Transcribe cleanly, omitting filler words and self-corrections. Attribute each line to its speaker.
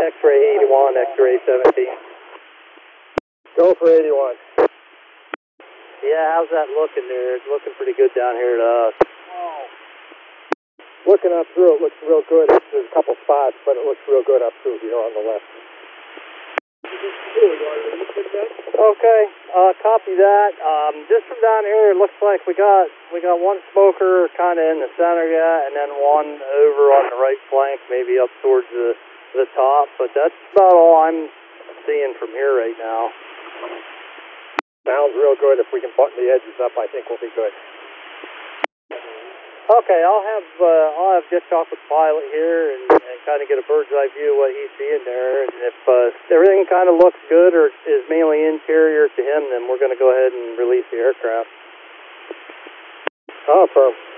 Speaker 1: X-ray 81, X-ray 17.
Speaker 2: Go for 81.
Speaker 1: Yeah, how's that looking there? It's looking pretty good down here to us.
Speaker 2: Looking up through, it looks real good. There's a couple spots, but it looks real good up through here on the left.
Speaker 1: Okay, copy that. Just from down here, it looks like we got one smoker kind of in the center yet, and then one over on the right flank, maybe up towards the top. But that's about all I'm seeing from here right now.
Speaker 2: Sounds real good. If we can button the edges up, I think we'll be good.
Speaker 1: Okay, I'll have just talk with the pilot here and kind of get a bird's eye view of what he's seeing there. And if everything kind of looks good or is mainly interior to him, then we're going to go ahead and release the aircraft.
Speaker 2: Confirm.